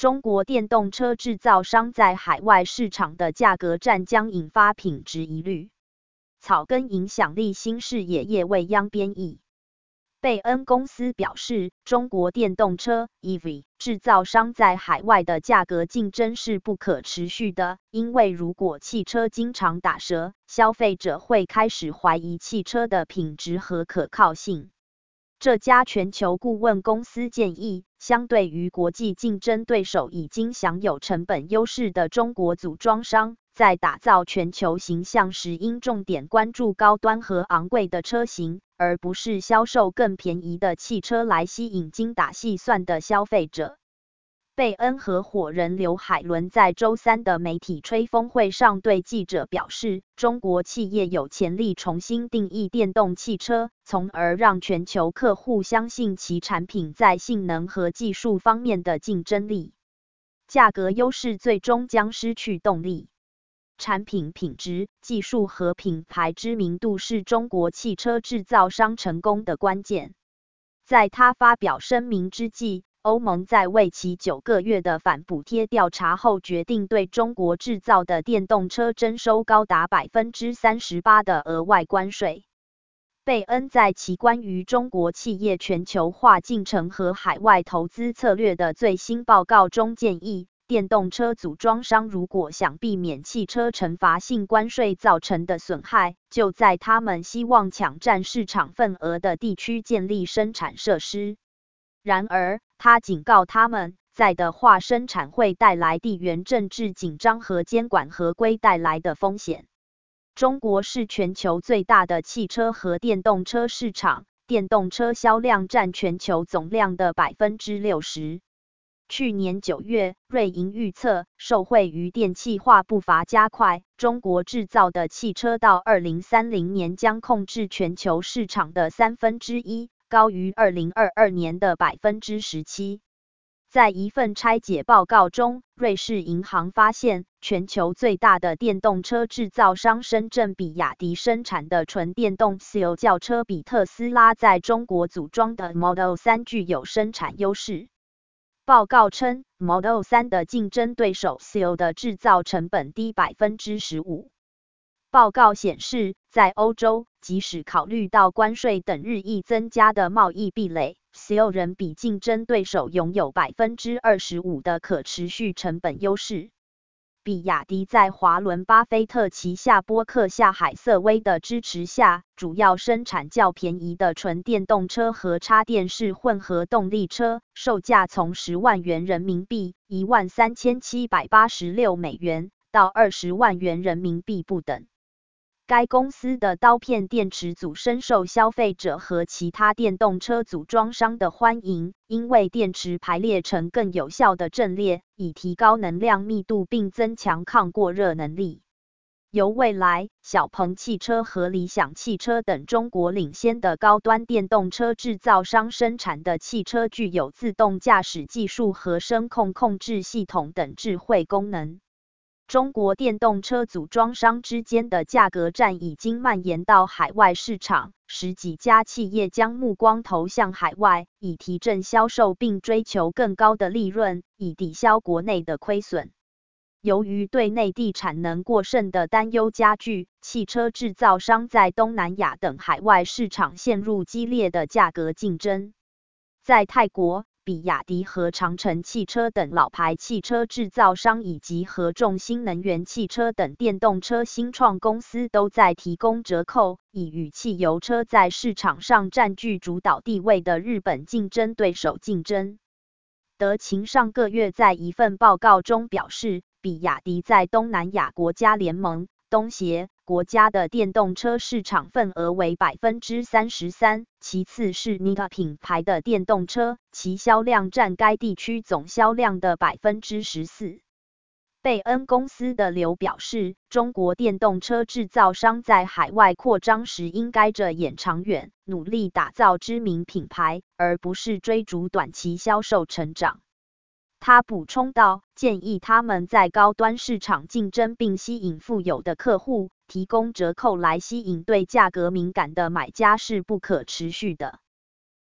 中国电动车制造商在海外市场的价格战将引发品质疑虑。草根影响力新视野业未央编译。贝恩公司表示，中国电动车 EV 制造商在海外的价格竞争是不可持续的，因为如果汽车经常打折，消费者会开始怀疑汽车的品质和可靠性。这家全球顾问公司建议，相对于国际竞争对手已经享有成本优势的中国组装商，在打造全球形象时应重点关注高端和昂贵的车型，而不是销售更便宜的汽车来吸引精打细算的消费者。贝恩合伙人刘海伦在周三的媒体吹风会上对记者表示，中国企业有潜力重新定义电动汽车，从而让全球客户相信其产品在性能和技术方面的竞争力。价格优势最终将失去动力。产品品质、技术和品牌知名度是中国汽车制造商成功的关键。在他发表声明之际，欧盟在为期9个月的反补贴调查后，决定对中国制造的电动车征收高达 38% 的额外关税。贝恩在其关于中国企业全球化进程和海外投资策略的最新报告中建议，电动车组装商如果想避免汽车惩罚性关税造成的损害，就在他们希望抢占市场份额的地区建立生产设施。然而，他警告他们，在的话生产会带来地缘政治紧张和监管合规带来的风险。中国是全球最大的汽车和电动车市场，电动车销量占全球总量的 60%。去年9月，瑞银预测，受惠于电气化步伐加快，中国制造的汽车到2030年将控制全球市场的1/3。高于2022年的 17%。在一份拆解报告中，瑞士银行发现，全球最大的电动车制造商深圳比亚迪生产的纯电动 Seal 轿车比特斯拉在中国组装的 Model 3具有生产优势。报告称 ，Model 3的竞争对手 Seal 的制造成本低 15%。报告显示，在欧洲，即使考虑到关税等日益增加的贸易壁垒 ，Seal 仍比竞争对手拥有 25% 的可持续成本优势。比亚迪在华伦巴菲特旗下波克夏海瑟威的支持下，主要生产较便宜的纯电动车和插电式混合动力车，售价从10万元人民币 13,786 美元到20万元人民币不等。该公司的刀片电池组深受消费者和其他电动车组装商的欢迎，因为电池排列成更有效的阵列，以提高能量密度并增强抗过热能力。由蔚来、小鹏汽车和理想汽车等中国领先的高端电动车制造商生产的汽车具有自动驾驶技术和声控控制系统等智慧功能。中国电动车组装商之间的价格战已经蔓延到海外市场，10几家企业将目光投向海外，以提振销售并追求更高的利润，以抵消国内的亏损。由于对内地产能过剩的担忧加剧，汽车制造商在东南亚等海外市场陷入激烈的价格竞争。在泰国，比亚迪和长城汽车等老牌汽车制造商以及合众新能源汽车等电动车新创公司都在提供折扣，以与汽油车在市场上占据主导地位的日本竞争对手竞争。德勤上个月在一份报告中表示，比亚迪在东南亚国家联盟、东协国家的电动车市场份额为 33%， 其次是 NIO 品牌的电动车，其销量占该地区总销量的 14%。贝恩公司的刘表示，中国电动车制造商在海外扩张时应该着眼长远，努力打造知名品牌，而不是追逐短期销售成长。他补充道，建议他们在高端市场竞争并吸引富有的客户，提供折扣来吸引对价格敏感的买家是不可持续的。